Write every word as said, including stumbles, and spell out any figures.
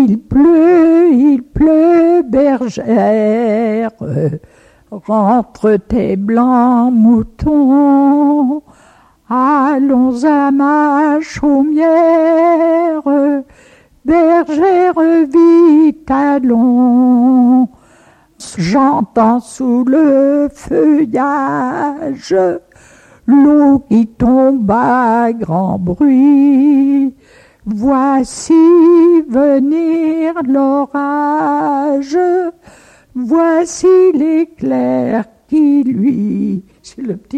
Il pleut, il pleut, bergère, rentre tes blancs moutons, allons à ma chaumière, bergère vite allons. J'entends sous le feuillage l'eau qui tombe à grand bruit. Voici venir l'orage, voici l'éclair qui luit. C'est le petit